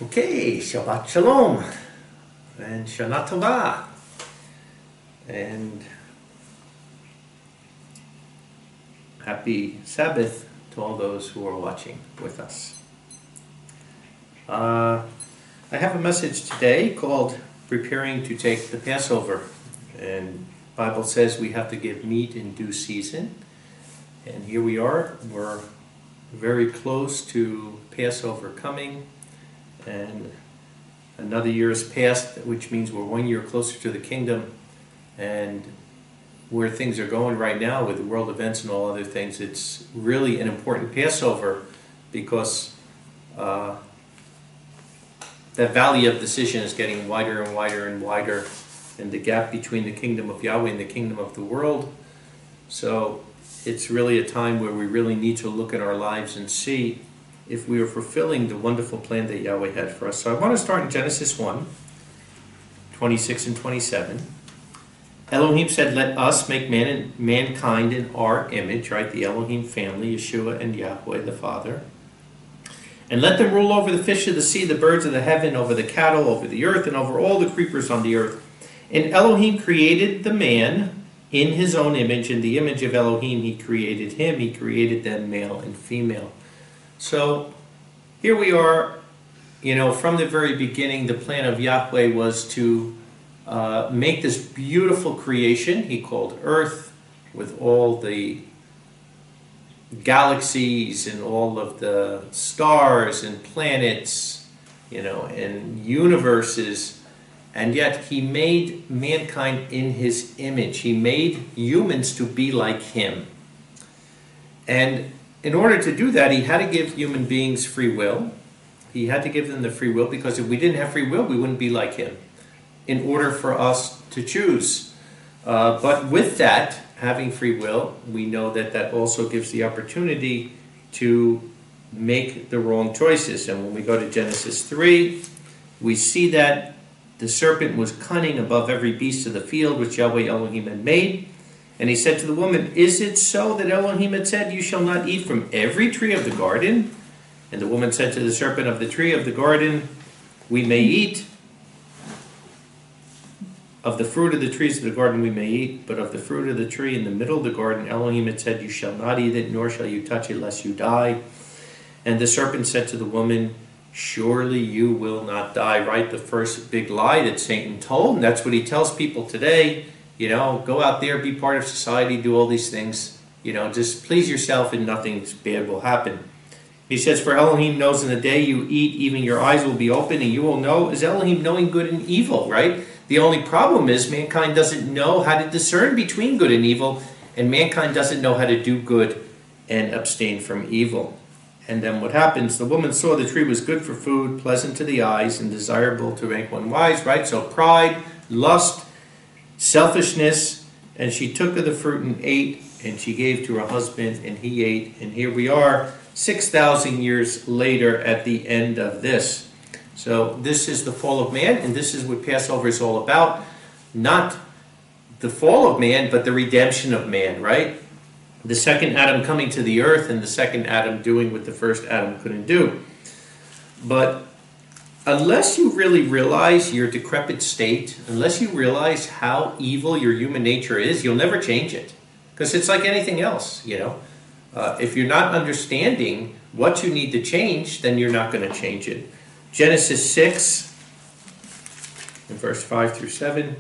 Okay, Shabbat Shalom and Shana Tova, and happy Sabbath to all those who are watching with us. I have a message today called Preparing to Take the Passover, and the Bible says we have to give meat in due season, and here we are. We're very close to Passover coming, and another year has passed, which means we're 1 year closer to the kingdom. And where things are going right now with the world events and all other things, it's really an important Passover, because that valley of decision is getting wider and wider and wider, and the gap between the kingdom of Yahweh and the kingdom of the world. So it's really a time where we really need to look at our lives and see if we are fulfilling the wonderful plan that Yahweh had for us. So I want to start in Genesis 1, 26 and 27. Elohim said, "Let us make mankind in our image," right? The Elohim family, Yeshua and Yahweh the Father. "And let them rule over the fish of the sea, the birds of the heaven, over the cattle, over the earth, and over all the creepers on the earth. And Elohim created the man in his own image. In the image of Elohim he created him. He created them male and female." So here we are, from the very beginning, the plan of Yahweh was to make this beautiful creation he called Earth, with all the galaxies and all of the stars and planets, and universes. And yet he made mankind in his image. He made humans to be like him. And in order to do that, he had to give human beings free will. He had to give them the free will, because if we didn't have free will, we wouldn't be like him, in order for us to choose. But with that, having free will, we know that that also gives the opportunity to make the wrong choices. And when we go to Genesis 3, we see that the serpent was cunning above every beast of the field which Yahweh Elohim had made. And he said to the woman, "Is it so that Elohim had said, 'You shall not eat from every tree of the garden'?" And the woman said to the serpent, "Of the tree of the garden we may eat. Of the fruit of the trees of the garden we may eat, but of the fruit of the tree in the middle of the garden Elohim had said, 'You shall not eat it, nor shall you touch it, lest you die.' And the serpent said to the woman, 'Surely you will not die.'" Right? The first big lie that Satan told, and that's what he tells people today. Go out there, be part of society, do all these things. Just please yourself and nothing bad will happen. He says, "For Elohim knows in the day you eat, even your eyes will be open, and you will know," is Elohim knowing good and evil, right? The only problem is mankind doesn't know how to discern between good and evil, and mankind doesn't know how to do good and abstain from evil. And then what happens? The woman saw the tree was good for food, pleasant to the eyes, and desirable to make one wise, right? So pride, lust, selfishness, and she took of the fruit and ate, and she gave to her husband, and he ate. And here we are 6,000 years later at the end of this. So this is the fall of man, and this is what Passover is all about. Not the fall of man, but the redemption of man, right? The second Adam coming to the earth, and the second Adam doing what the first Adam couldn't do. But unless you really realize your decrepit state, unless you realize how evil your human nature is, you'll never change it. Because it's like anything else, If you're not understanding what you need to change, then you're not going to change it. Genesis 6, in verse 5 through 7.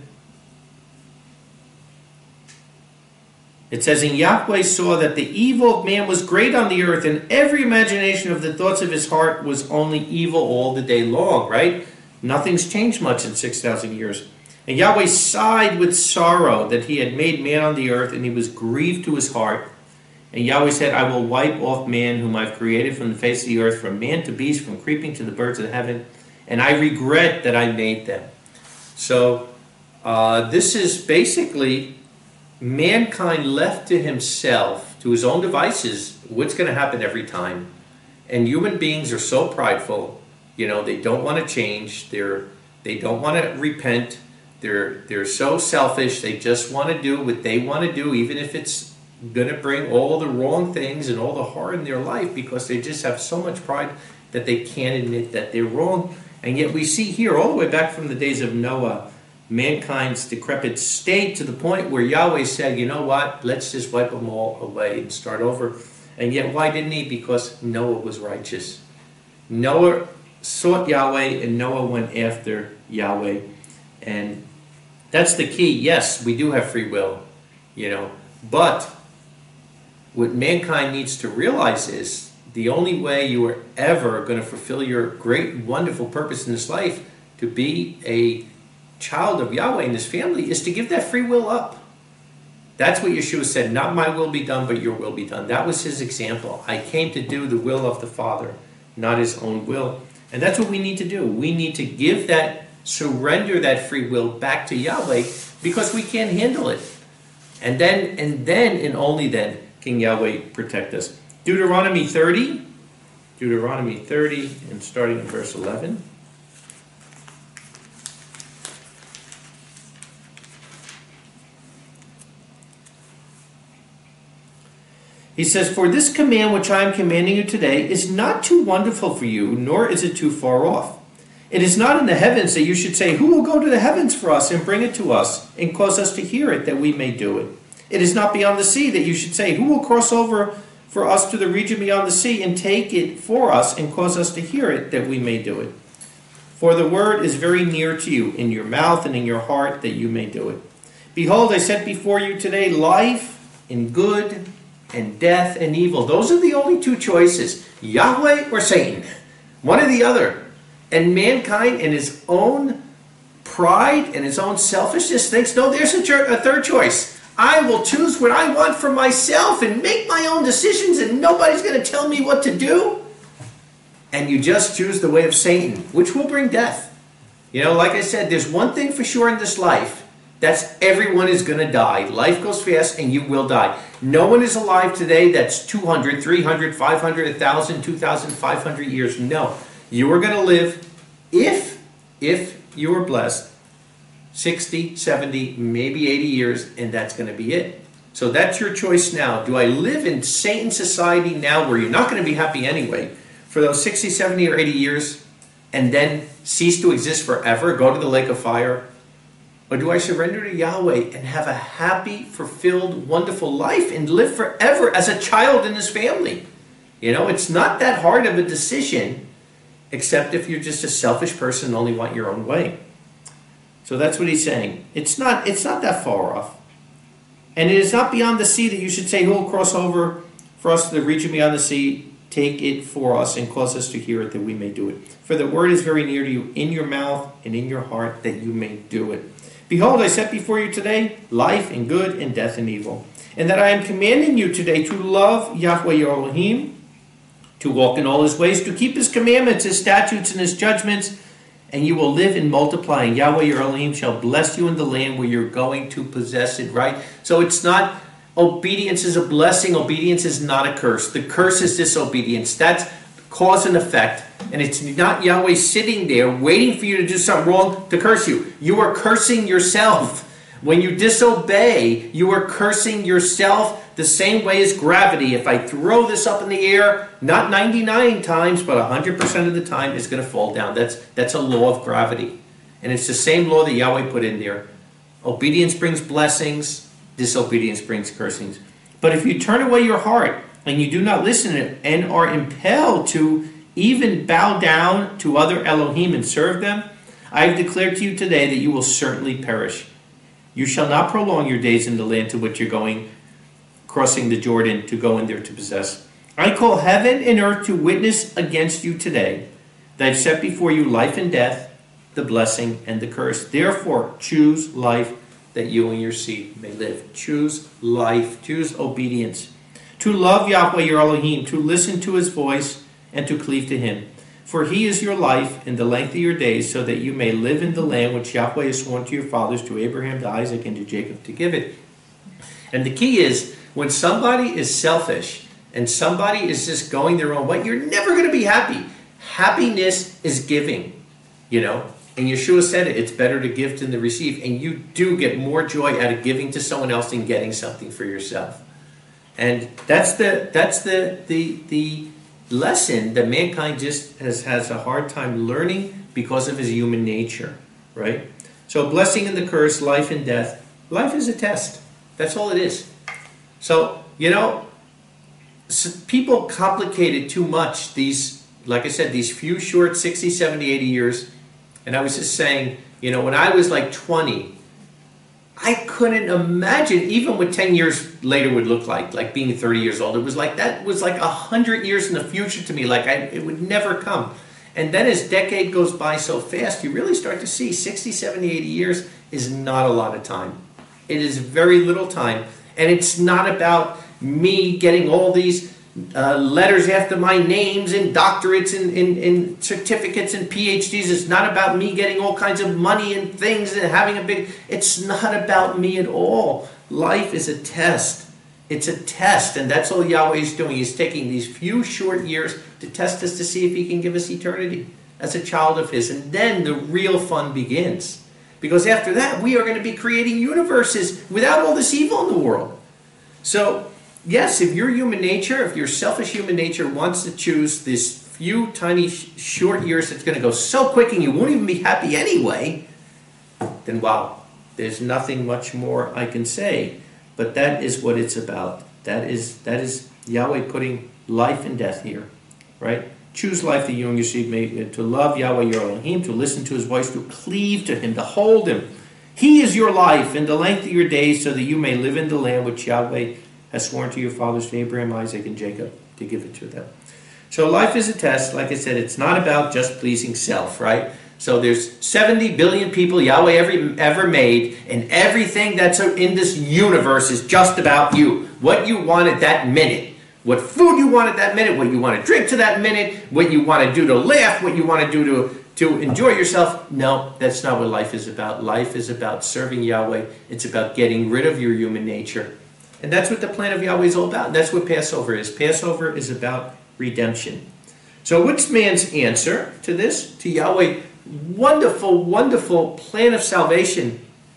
It says, "And Yahweh saw that the evil of man was great on the earth, and every imagination of the thoughts of his heart was only evil all the day long," right? Nothing's changed much in 6,000 years. "And Yahweh sighed with sorrow that he had made man on the earth, and he was grieved to his heart. And Yahweh said, I will wipe off man whom I've created from the face of the earth, from man to beast, from creeping to the birds of heaven, and I regret that I made them." So this is basically mankind left to himself, to his own devices, what's going to happen every time. And human beings are so prideful, they don't want to change, they don't want to repent, they're so selfish, they just want to do what they want to do, even if it's going to bring all the wrong things and all the harm in their life, because they just have so much pride that they can't admit that they're wrong. And yet we see here, all the way back from the days of Noah, mankind's decrepit state to the point where Yahweh said, you know what, let's just wipe them all away and start over. And yet why didn't he? Because Noah was righteous. Noah sought Yahweh and Noah went after Yahweh. And that's the key. Yes, we do have free will, but what mankind needs to realize is the only way you are ever going to fulfill your great, wonderful purpose in this life, to be a child of Yahweh in this family, is to give that free will up. That's what Yeshua said, not my will be done, but your will be done. That was his example. I came to do the will of the Father, not his own will. And that's what we need to do. We need to give that, surrender that free will back to Yahweh, because we can't handle it. And then and only then can Yahweh protect us. Deuteronomy 30, and starting in verse 11. He says, for this command which I am commanding you today is not too wonderful for you, nor is it too far off. It is not in the heavens that you should say, who will go to the heavens for us and bring it to us and cause us to hear it, that we may do it. It is not beyond the sea that you should say, who will cross over for us to the region beyond the sea and take it for us and cause us to hear it, that we may do it. For the word is very near to you, in your mouth and in your heart, that you may do it. Behold, I set before you today life and good and death and evil. Those are the only two choices, Yahweh or Satan, one or the other. And mankind, in his own pride and his own selfishness, thinks, no, there's a third choice. I will choose what I want for myself and make my own decisions, and nobody's going to tell me what to do. And you just choose the way of Satan, which will bring death. Like I said, there's one thing for sure in this life. That's everyone is going to die. Life goes fast and you will die. No one is alive today that's 200, 300, 500, 1,000, 2,500 years. No. You are going to live, if you are blessed, 60, 70, maybe 80 years, and that's going to be it. So that's your choice now. Do I live in Satan's society now, where you're not going to be happy anyway, for those 60, 70, or 80 years, and then cease to exist forever, go to the lake of fire? Or do I surrender to Yahweh and have a happy, fulfilled, wonderful life and live forever as a child in this family? It's not that hard of a decision, except if you're just a selfish person and only want your own way. So that's what he's saying. It's not that far off. And it is not beyond the sea that you should say, who will cross over for us to the region beyond the sea, take it for us and cause us to hear it, that we may do it. For the word is very near to you, in your mouth and in your heart, that you may do it. Behold, I set before you today life and good and death and evil. And that I am commanding you today to love Yahweh your Elohim, to walk in all his ways, to keep his commandments, his statutes, and his judgments, and you will live and multiply. And Yahweh your Elohim shall bless you in the land where you're going to possess it, right? So it's not, obedience is a blessing, obedience is not a curse. The curse is disobedience. That's cause and effect. And it's not Yahweh sitting there waiting for you to do something wrong to curse you. You are cursing yourself. When you disobey, you are cursing yourself the same way as gravity. If I throw this up in the air, not 99 times, but 100% of the time, it's going to fall down. That's a law of gravity. And it's the same law that Yahweh put in there. Obedience brings blessings. Disobedience brings cursings. But if you turn away your heart and you do not listen and are impelled to even bow down to other Elohim and serve them, I have declared to you today that you will certainly perish. You shall not prolong your days in the land to which you're going, crossing the Jordan to go in there to possess. I call heaven and earth to witness against you today that I've set before you life and death, the blessing and the curse. Therefore, choose life that you and your seed may live. Choose life. Choose obedience. To love Yahweh your Elohim, to listen to his voice, and to cleave to him. For he is your life and the length of your days, so that you may live in the land which Yahweh has sworn to your fathers, to Abraham, to Isaac, and to Jacob, to give it. And the key is, when somebody is selfish and somebody is just going their own way, you're never going to be happy. Happiness is giving, And Yeshua said it, it's better to give than to receive. And you do get more joy out of giving to someone else than getting something for yourself. And that's the lesson that mankind just has a hard time learning because of his human nature, right? So blessing and the curse, life and death. Life is a test. That's all it is. So, people complicate it too much. These, like I said, these few short 60, 70, 80 years. And I was just saying, when I was like 20, I couldn't imagine even what 10 years later would look like being 30 years old. It was like, that was like 100 years in the future to me. Like it would never come. And then as decade goes by so fast, you really start to see 60, 70, 80 years is not a lot of time. It is very little time. And it's not about me getting all these letters after my names and doctorates and certificates and PhDs. It's not about me getting all kinds of money and things and having a big... It's not about me at all. Life is a test. It's a test, and that's all Yahweh is doing. He's taking these few short years to test us to see if he can give us eternity as a child of his. And then the real fun begins. Because after that, we are going to be creating universes without all this evil in the world. So, yes, if your human nature, if your selfish human nature wants to choose this few tiny short years that's going to go so quick and you won't even be happy anyway, then wow, there's nothing much more I can say. But that is what it's about. That is Yahweh putting life and death here, right? Choose life that you and your seed may, to love Yahweh your Elohim, to listen to his voice, to cleave to him, to hold him. He is your life and the length of your days, so that you may live in the land which Yahweh has sworn to your fathers, to Abraham, Isaac, and Jacob, to give it to them. So life is a test. Like I said, it's not about just pleasing self, right? So there's 70 billion people Yahweh ever made, and everything that's in this universe is just about you. What you want at that minute. What food you want at that minute, what you want to drink to that minute, what you want to do to laugh, what you want to do to enjoy yourself. No, that's not what life is about. Life is about serving Yahweh. It's about getting rid of your human nature. And that's what the plan of Yahweh is all about. That's what Passover is. Passover is about redemption. So what's man's answer to this? To Yahweh's wonderful, wonderful plan of salvation.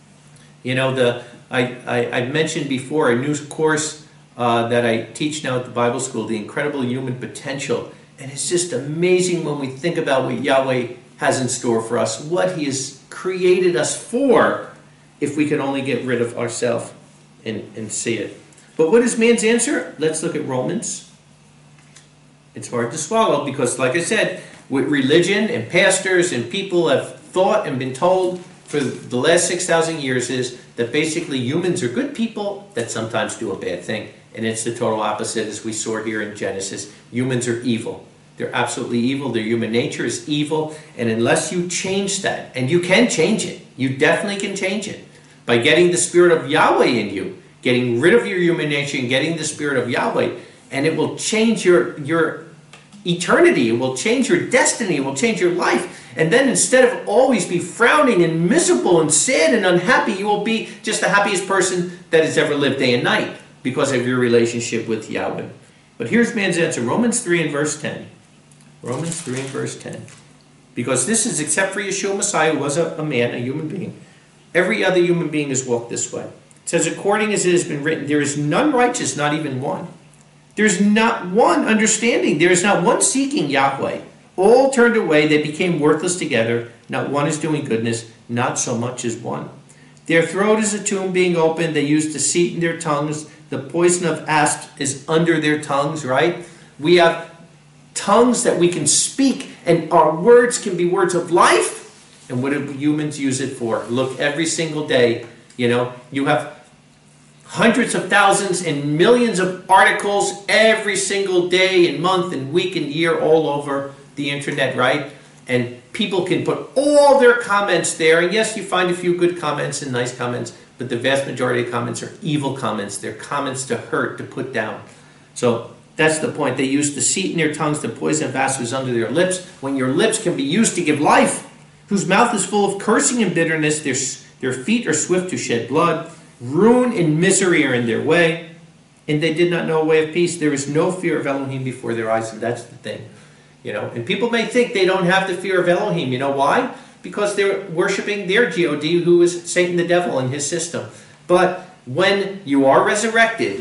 I mentioned before a new course that I teach now at the Bible School, The Incredible Human Potential. And it's just amazing when we think about what Yahweh has in store for us, what he has created us for, if we can only get rid of ourselves and see it. But what is man's answer? Let's look at Romans. It's hard to swallow because, like I said, what religion and pastors and people have thought and been told for the last 6,000 years is that basically humans are good people that sometimes do a bad thing. And it's the total opposite, as we saw here in Genesis. Humans are evil. They're absolutely evil. Their human nature is evil. And unless you change that, and you can change it, you definitely can change it, by getting the Spirit of Yahweh in you, getting rid of your human nature and getting the Spirit of Yahweh, and it will change your eternity. It will change your destiny. It will change your life. And then instead of always be frowning and miserable and sad and unhappy, you will be just the happiest person that has ever lived day and night because of your relationship with Yahweh. But here's man's answer. Romans 3 and verse 10. Romans 3 and verse 10. Because this is, except for Yeshua Messiah, who was a man, a human being, every other human being has walked this way. It says, according as it has been written, there is none righteous, not even one. There is not one understanding. There is not one seeking Yahweh. All turned away. They became worthless together. Not one is doing goodness, not so much as one. Their throat is a tomb being opened. They use deceit in their tongues. The poison of asp is under their tongues, right? We have tongues that we can speak, and our words can be words of life. And what do humans use it for? Look, every single day, you have hundreds of thousands and millions of articles every single day and month and week and year all over the internet, right? And people can put all their comments there. And yes, you find a few good comments and nice comments, but the vast majority of comments are evil comments. They're comments to hurt, to put down. So that's the point. They use deceit in their tongues. The poison of asp is under their lips. When your lips can be used to give life, whose mouth is full of cursing and bitterness, their feet are swift to shed blood. Ruin and misery are in their way, and they did not know a way of peace. There is no fear of Elohim before their eyes, and that's the thing. And people may think they don't have the fear of Elohim. You know why? Because they're worshiping their God, who is Satan the devil and his system. But when you are resurrected,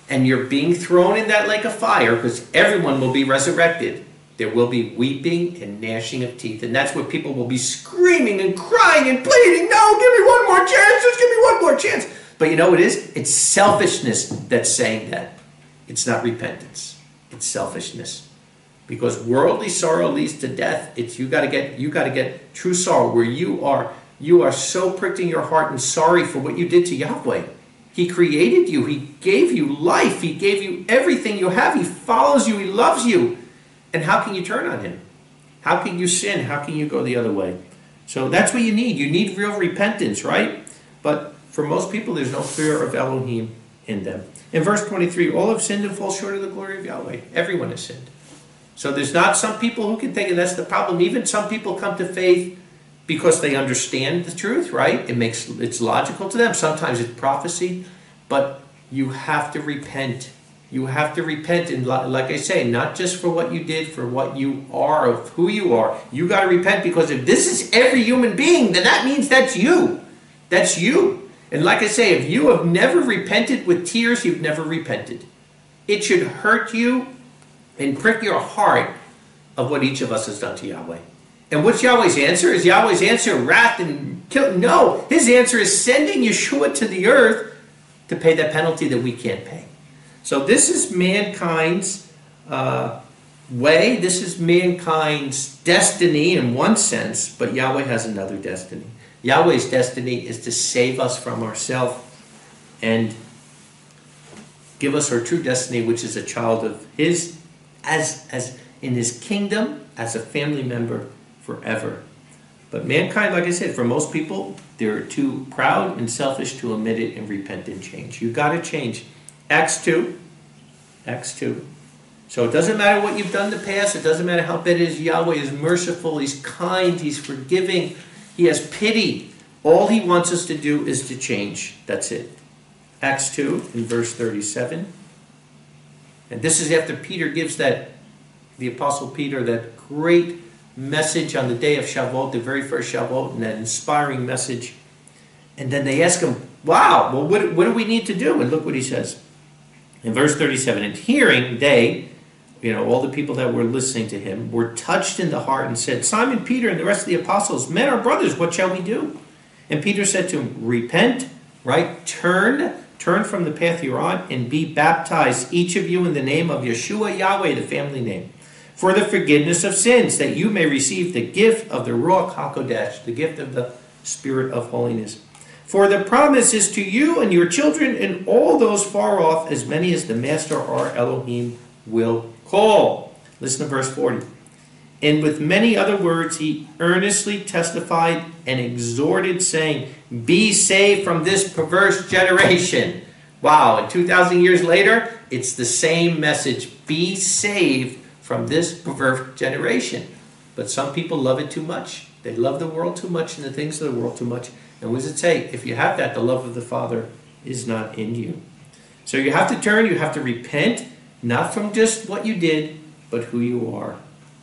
and you're being thrown in that lake of fire, because everyone will be resurrected, there will be weeping and gnashing of teeth. And that's where people will be screaming and crying and pleading, no, give me one more chance, just give me one more chance. But you know what it is? It's selfishness that's saying that. It's not repentance. It's selfishness. Because worldly sorrow leads to death. It's you got to get true sorrow where you are so pricked in your heart and sorry for what you did to Yahweh. He created you. He gave you life. He gave you everything you have. He follows you. He loves you. And how can you turn on him? How can you sin? How can you go the other way? So that's what you need. You need real repentance, right? But for most people, there's no fear of Elohim in them. In verse 23, all have sinned and fall short of the glory of Yahweh. Everyone has sinned. So there's not some people who can think, and that's the problem. Even some people come to faith because they understand the truth, right? It's logical to them. Sometimes it's prophecy. But you have to repent. You have to repent, and like I say, not just for what you did, for what you are, of who you are. You got to repent, because if this is every human being, then that means that's you. That's you. And like I say, if you have never repented with tears, you've never repented. It should hurt you and prick your heart of what each of us has done to Yahweh. And what's Yahweh's answer? Is Yahweh's answer wrath and kill? No. His answer is sending Yeshua to the earth to pay that penalty that we can't pay. So this is mankind's way. This is mankind's destiny in one sense, but Yahweh has another destiny. Yahweh's destiny is to save us from ourselves and give us our true destiny, which is a child of his, as in his kingdom, as a family member forever. But mankind, like I said, for most people, they're too proud and selfish to admit it and repent and change. You've got to change. Acts 2. So it doesn't matter what you've done in the past. It doesn't matter how bad it is. Yahweh is merciful. He's kind. He's forgiving. He has pity. All he wants us to do is to change. That's it. Acts 2 in verse 37. And this is after Peter gives the Apostle Peter, that great message on the day of Shavuot, the very first Shavuot, and that inspiring message. And then they ask him, wow, well, what do we need to do? And look what he says. In verse 37, and hearing, they, all the people that were listening to him, were touched in the heart and said, Simon Peter and the rest of the apostles, men or brothers, what shall we do? And Peter said to him, repent, right? Turn from the path you're on and be baptized, each of you, in the name of Yeshua Yahweh, the family name, for the forgiveness of sins, that you may receive the gift of the Ruach HaKodesh, the gift of the Spirit of holiness. For the promise is to you and your children and all those far off, as many as the Master our Elohim will call. Listen to verse 40. And with many other words he earnestly testified and exhorted, saying, be saved from this perverse generation. Wow, and 2,000 years later, it's the same message. Be saved from this perverse generation. But some people love it too much. They love the world too much and the things of the world too much. And what does it say? If you have that, the love of the Father is not in you. So you have to turn, you have to repent, not from just what you did, but who you are.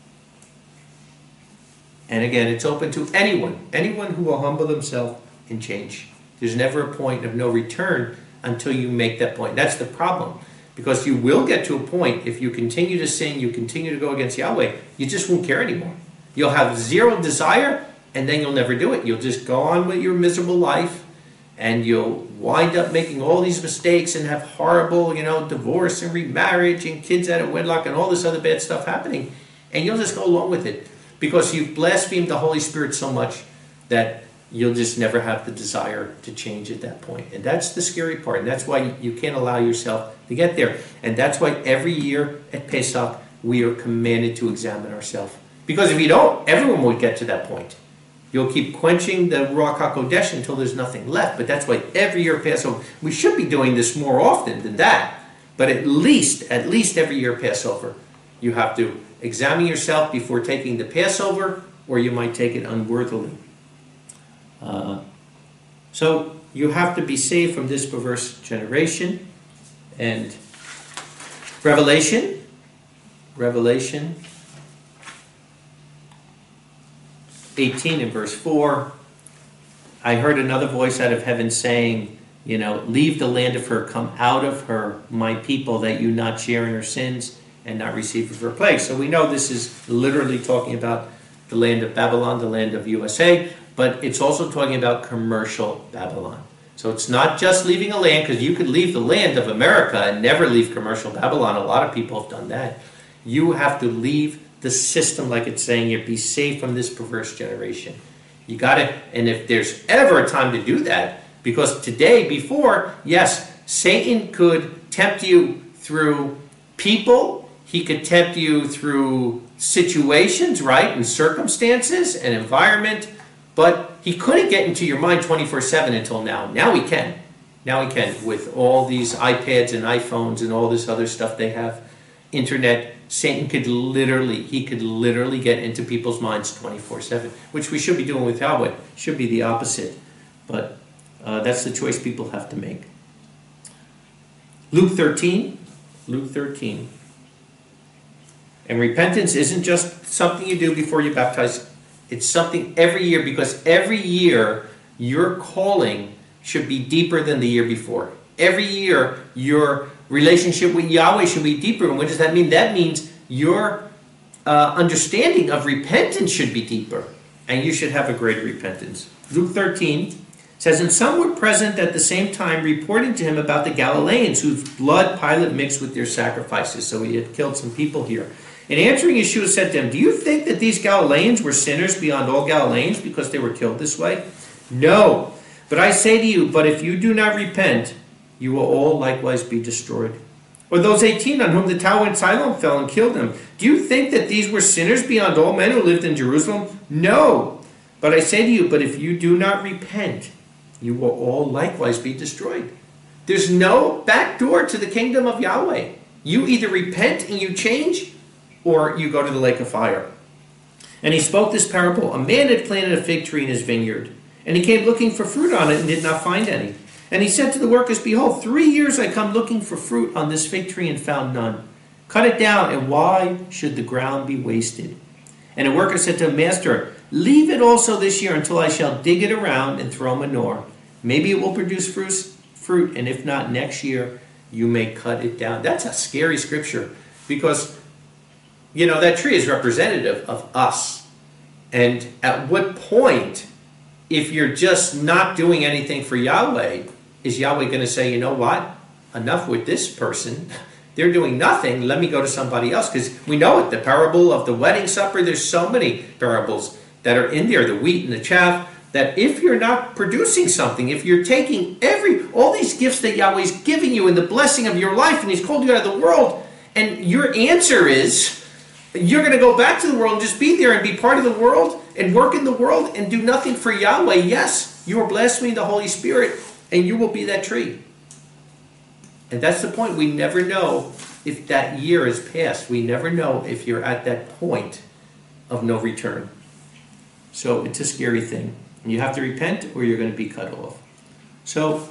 And again, it's open to anyone who will humble themselves and change. There's never a point of no return until you make that point. That's the problem. Because you will get to a point, if you continue to sin, you continue to go against Yahweh, you just won't care anymore. You'll have zero desire, and then you'll never do it. You'll just go on with your miserable life, and you'll wind up making all these mistakes and have horrible, divorce and remarriage and kids out of wedlock and all this other bad stuff happening. And you'll just go along with it because you've blasphemed the Holy Spirit so much that you'll just never have the desire to change at that point. And that's the scary part. And that's why you can't allow yourself to get there. And that's why every year at Pesach, we are commanded to examine ourselves. Because if you don't, everyone will get to that point. You'll keep quenching the Ruach HaKodesh until there's nothing left. But that's why every year Passover, we should be doing this more often than that. But at least every year Passover, you have to examine yourself before taking the Passover, or you might take it unworthily. So you have to be saved from this perverse generation. And Revelation 18 and verse 4, I heard another voice out of heaven saying, leave the land of her, come out of her, my people, that you not share in her sins and not receive of her plagues. So we know this is literally talking about the land of Babylon, the land of USA, but it's also talking about commercial Babylon. So it's not just leaving a land, because you could leave the land of America and never leave commercial Babylon. A lot of people have done that. You have to leave the system, like it's saying here, be saved from this perverse generation. You got to, and if there's ever a time to do that, because today, before, yes, Satan could tempt you through people, he could tempt you through situations, right, and circumstances and environment, but he couldn't get into your mind 24/7 until now. Now he can. Now he can, with all these iPads and iPhones and all this other stuff they have, internet. Satan could literally get into people's minds 24/7, which we should be doing with Yahweh. Should be the opposite, but that's the choice people have to make. Luke 13. And repentance isn't just something you do before you baptize. It's something every year, because every year your calling should be deeper than the year before. Every year your relationship with Yahweh should be deeper. And what does that mean? That means your understanding of repentance should be deeper. And you should have a greater repentance. Luke 13 says, and some were present at the same time, reporting to him about the Galileans, whose blood Pilate mixed with their sacrifices. So he had killed some people here. And answering, Yeshua said to them, do you think that these Galileans were sinners beyond all Galileans because they were killed this way? No. But I say to you, but if you do not repent, you will all likewise be destroyed. Or those 18 on whom the tower in Siloam fell and killed them. Do you think that these were sinners beyond all men who lived in Jerusalem? No. But I say to you, but if you do not repent, you will all likewise be destroyed. There's no back door to the kingdom of Yahweh. You either repent and you change, or you go to the lake of fire. And he spoke this parable. A man had planted a fig tree in his vineyard, and he came looking for fruit on it and did not find any. And he said to the workers, behold, 3 years I come looking for fruit on this fig tree and found none. Cut it down, and why should the ground be wasted? And the worker said to him, Master, leave it also this year until I shall dig it around and throw manure. Maybe it will produce fruit, and if not, next year you may cut it down. That's a scary scripture, because that tree is representative of us. And at what point, if you're just not doing anything for Yahweh, is Yahweh going to say, you know what? Enough with this person. They're doing nothing. Let me go to somebody else. Because we know it, the parable of the wedding supper, there's so many parables that are in there, the wheat and the chaff, that if you're not producing something, if you're taking all these gifts that Yahweh's giving you and the blessing of your life, and he's called you out of the world, and your answer is, you're going to go back to the world and just be there and be part of the world and work in the world and do nothing for Yahweh. Yes, you are blaspheming the Holy Spirit, and you will be that tree. And that's the point. We never know if that year is past. We never know if you're at that point of no return. So it's a scary thing. And you have to repent or you're going to be cut off. So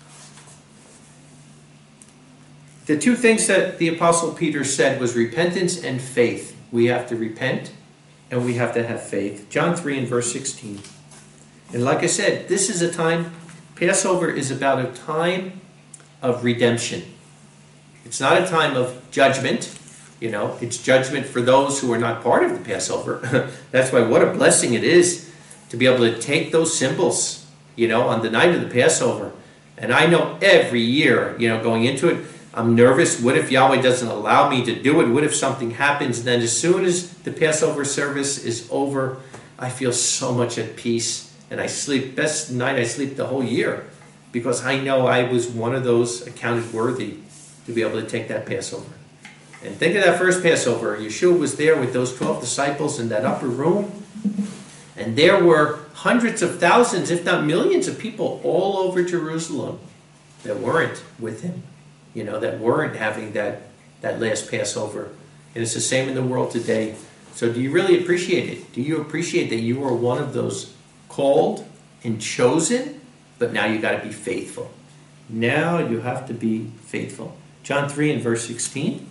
the two things that the Apostle Peter said was repentance and faith. We have to repent and we have to have faith. John 3 and verse 16. And like I said, this is a time, Passover is about a time of redemption. It's not a time of judgment. It's judgment for those who are not part of the Passover. That's why what a blessing it is to be able to take those symbols, on the night of the Passover. And I know every year, going into it, I'm nervous. What if Yahweh doesn't allow me to do it? What if something happens? And then as soon as the Passover service is over, I feel so much at peace. And I sleep, best night I sleep the whole year. Because I know I was one of those accounted worthy to be able to take that Passover. And think of that first Passover. Yeshua was there with those 12 disciples in that upper room. And there were hundreds of thousands, if not millions of people all over Jerusalem that weren't with him. That weren't having that last Passover. And it's the same in the world today. So do you really appreciate it? Do you appreciate that you are one of those called and chosen? But now you got to be faithful. Now you have to be faithful. John 3 and verse 16.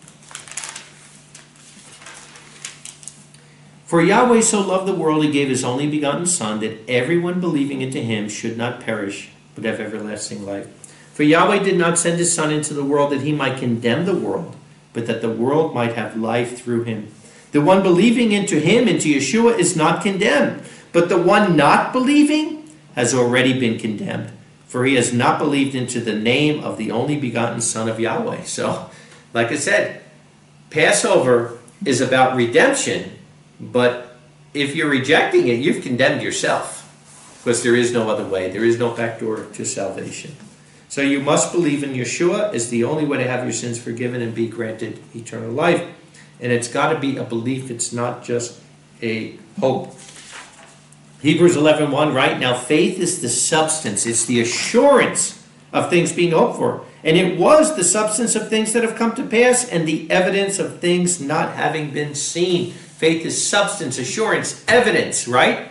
For Yahweh so loved the world, he gave his only begotten Son, that everyone believing into him should not perish, but have everlasting life. For Yahweh did not send his Son into the world that he might condemn the world, but that the world might have life through him. The one believing into him, into Yeshua, is not condemned, but the one not believing has already been condemned, for he has not believed into the name of the only begotten Son of Yahweh. So, like I said, Passover is about redemption, but if you're rejecting it, you've condemned yourself, because there is no other way. There is no backdoor to salvation. So you must believe in Yeshua as the only way to have your sins forgiven and be granted eternal life. And it's got to be a belief. It's not just a hope. Hebrews 11:1, right? Now faith is the substance. It's the assurance of things being hoped for. And it was the substance of things that have come to pass and the evidence of things not having been seen. Faith is substance, assurance, evidence, right?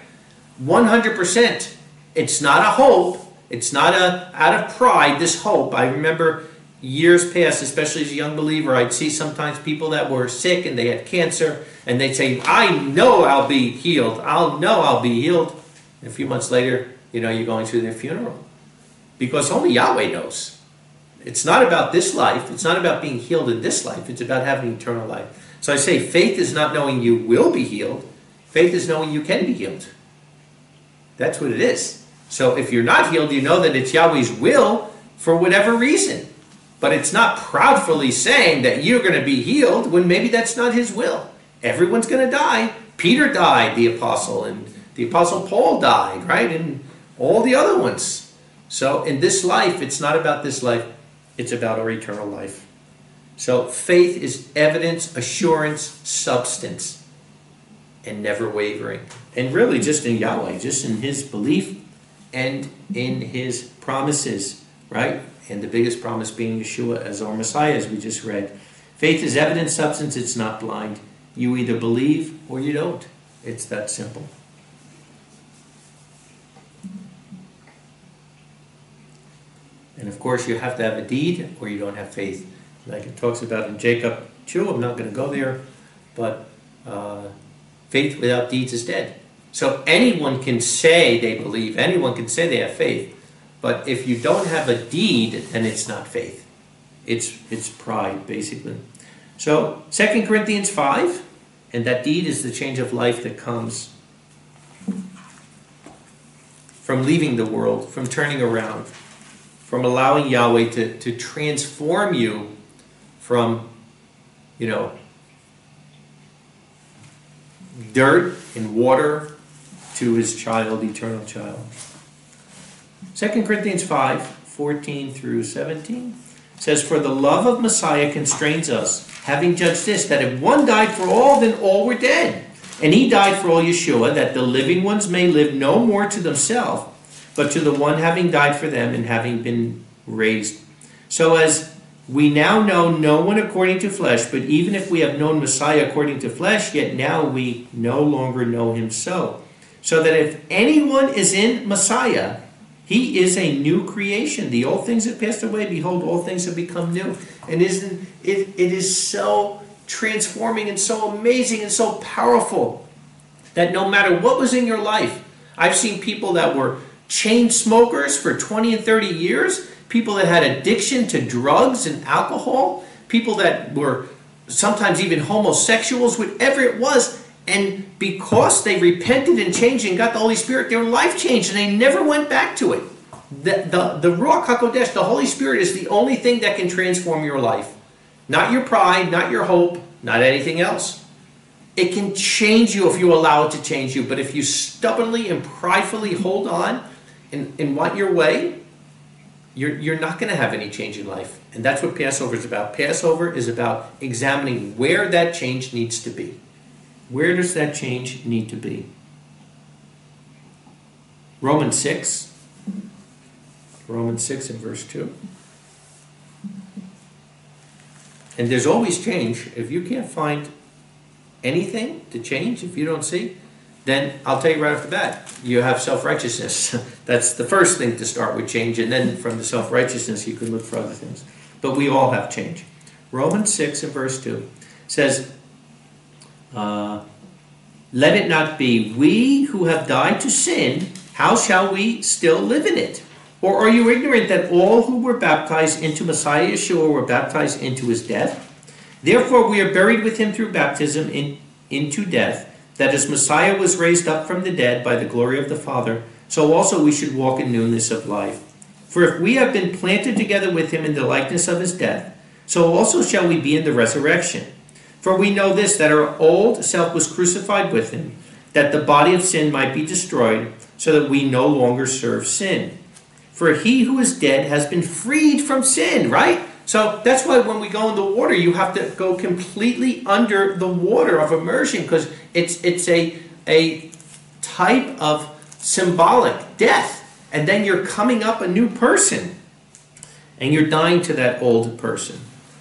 100%. It's not a hope. It's not out of pride, this hope. I remember years past, especially as a young believer, I'd see sometimes people that were sick and they had cancer, and they'd say, I know I'll be healed. I'll be healed. And a few months later, you're going through their funeral. Because only Yahweh knows. It's not about this life. It's not about being healed in this life. It's about having eternal life. So I say faith is not knowing you will be healed. Faith is knowing you can be healed. That's what it is. So if you're not healed, you know that it's Yahweh's will for whatever reason. But it's not proudly saying that you're going to be healed when maybe that's not his will. Everyone's going to die. Peter died, the apostle, and the apostle Paul died, right? And all the other ones. So in this life, it's not about this life. It's about our eternal life. So faith is evidence, assurance, substance, and never wavering. And really just in Yahweh, just in his belief and in his promises, right? And the biggest promise being Yeshua as our Messiah, as we just read. Faith is evidence, substance, it's not blind. You either believe or you don't. It's that simple. And of course, you have to have a deed or you don't have faith. Like it talks about in Jacob 2, I'm not going to go there, but faith without deeds is dead. So anyone can say they believe, anyone can say they have faith, but if you don't have a deed, then it's not faith. It's pride, basically. So 2 Corinthians 5, and that deed is the change of life that comes from leaving the world, from turning around, from allowing Yahweh to transform you from, dirt and water to his child, eternal child. 2 Corinthians 5, 14 through 17 says, For the love of Messiah constrains us, having judged this, that if one died for all, then all were dead. And he died for all, Yeshua, that the living ones may live no more to themselves, but to the one having died for them and having been raised. So as we now know no one according to flesh, but even if we have known Messiah according to flesh, yet now we no longer know him so. So that if anyone is in Messiah, he is a new creation. The old things have passed away. Behold, all things have become new. And it is so transforming and so amazing and so powerful that no matter what was in your life, I've seen people that were chain smokers for 20 and 30 years, people that had addiction to drugs and alcohol, people that were sometimes even homosexuals, whatever it was. And because they repented and changed and got the Holy Spirit, their life changed and they never went back to it. The Ruach HaKodesh, the Holy Spirit, is the only thing that can transform your life. Not your pride, not your hope, not anything else. It can change you if you allow it to change you. But if you stubbornly and pridefully hold on and want your way, you're not going to have any change in life. And that's what Passover is about. Passover is about examining where that change needs to be. Where does that change need to be? Romans 6 and verse 2. And there's always change. If you can't find anything to change, if you don't see, then I'll tell you right off the bat, you have self-righteousness. That's the first thing to start with, change, and then from the self-righteousness you can look for other things. But we all have change. Romans 6 and verse 2 says, let it not be, we who have died to sin, how shall we still live in it? Or are you ignorant that all who were baptized into Messiah Yeshua were baptized into his death? Therefore we are buried with him through baptism into death, that as Messiah was raised up from the dead by the glory of the Father, so also we should walk in newness of life. For if we have been planted together with him in the likeness of his death, so also shall we be in the resurrection. For we know this, that our old self was crucified with him, that the body of sin might be destroyed, so that we no longer serve sin. For he who is dead has been freed from sin, right? So that's why when we go in the water, you have to go completely under the water of immersion, because it's a type of symbolic death. And then you're coming up a new person, and you're dying to that old person.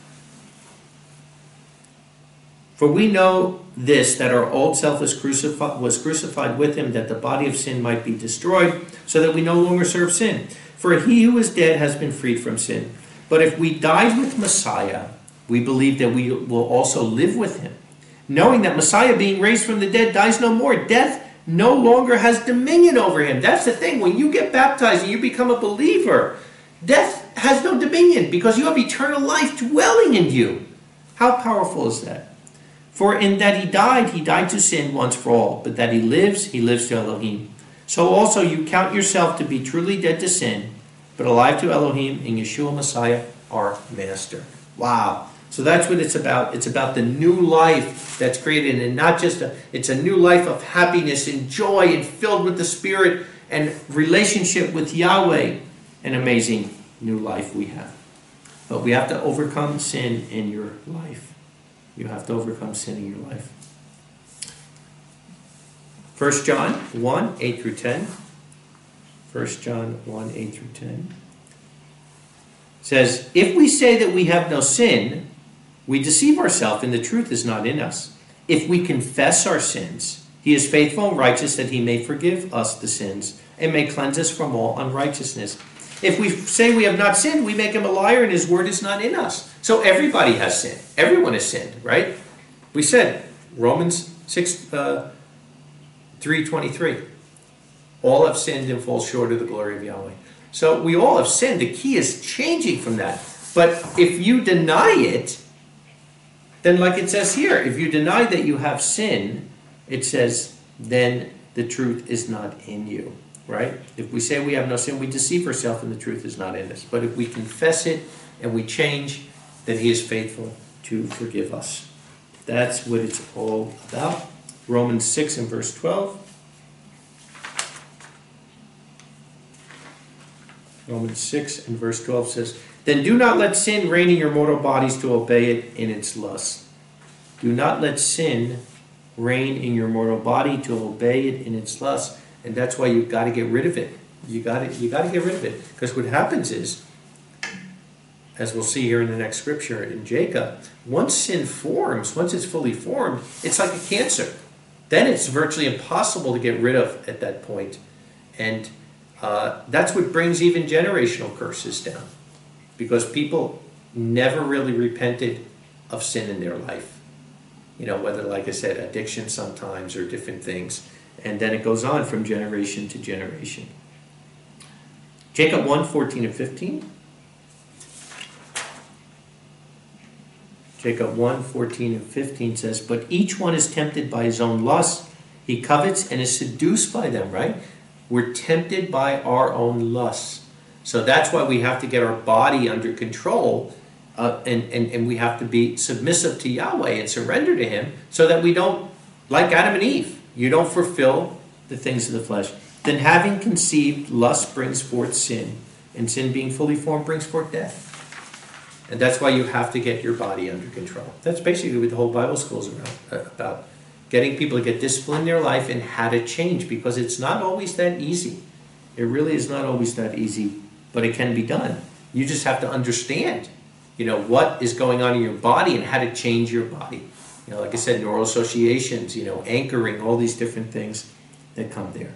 For we know this, that our old self was crucified with him, that the body of sin might be destroyed, so that we no longer serve sin. For he who is dead has been freed from sin. But if we died with Messiah, we believe that we will also live with him, knowing that Messiah, being raised from the dead, dies no more. Death no longer has dominion over him. That's the thing. When you get baptized and you become a believer, death has no dominion, because you have eternal life dwelling in you. How powerful is that? For in that he died to sin once for all, but that he lives to Elohim. So also you count yourself to be truly dead to sin, but alive to Elohim in Yeshua Messiah, our Master. Wow. So that's what it's about. It's about the new life that's created, and not just it's a new life of happiness and joy and filled with the Spirit and relationship with Yahweh. An amazing new life we have. But we have to overcome sin in your life. You have to overcome sin in your life. 1 John 1, 8 through 10. 1 John 1, 8 through 10. Says, if we say that we have no sin, we deceive ourselves, and the truth is not in us. If we confess our sins, he is faithful and righteous, that he may forgive us the sins and may cleanse us from all unrighteousness. If we say we have not sinned, we make him a liar, and his word is not in us. So everybody has sinned. Everyone has sinned, right? We said, Romans 3:23. All have sinned and fall short of the glory of Yahweh. So we all have sinned. The key is changing from that. But if you deny it, then like it says here, if you deny that you have sin, it says, then the truth is not in you, right? If we say we have no sin, we deceive ourselves and the truth is not in us. But if we confess it and we change, then he is faithful to forgive us. That's what it's all about. Romans 6 and verse 12. Romans 6 and verse 12 says, then do not let sin reign in your mortal bodies to obey it in its lust. Do not let sin reign in your mortal body to obey it in its lust. And that's why you've got to get rid of it. You got to get rid of it. Because what happens is, as we'll see here in the next scripture in Jacob, once sin forms, once it's fully formed, it's like a cancer. Then it's virtually impossible to get rid of at that point. And that's what brings even generational curses down. Because people never really repented of sin in their life. You know, whether, like I said, addiction sometimes or different things. And then it goes on from generation to generation. Jacob 1, 14 and 15. Jacob 1, 14 and 15 says, but each one is tempted by his own lust. He covets and is seduced by them, right? We're tempted by our own lusts. So that's why we have to get our body under control, and we have to be submissive to Yahweh and surrender to him, so that we don't, like Adam and Eve, you don't fulfill the things of the flesh. Then having conceived, lust brings forth sin, and sin being fully formed brings forth death. And that's why you have to get your body under control. That's basically what the whole Bible school is about. Getting people to get discipline in their life and how to change, because it's not always that easy. It really is not always that easy, but it can be done. You just have to understand, what is going on in your body and how to change your body. Like I said, neural associations, anchoring, all these different things that come there.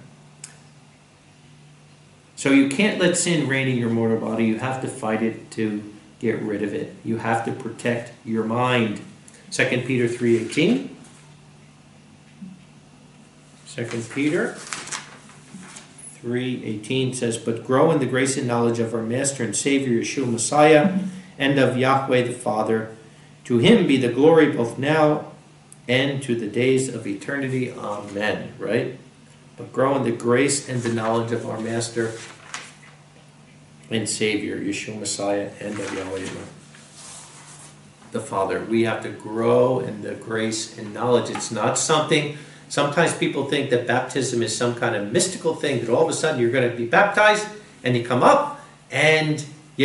So you can't let sin reign in your mortal body. You have to fight it to get rid of it. You have to protect your mind. 2 Peter 3:18. 2 Peter 3:18 says, "But grow in the grace and knowledge of our Master and Savior Yeshua Messiah, and of Yahweh the Father. To him be the glory both now and to the days of eternity. Amen." Right? But grow in the grace and the knowledge of our Master and Savior Yeshua Messiah, and of Yahweh the Father. We have to grow in the grace and knowledge. It's not something, sometimes people think that baptism is some kind of mystical thing, that all of a sudden you're going to be baptized and you come up and,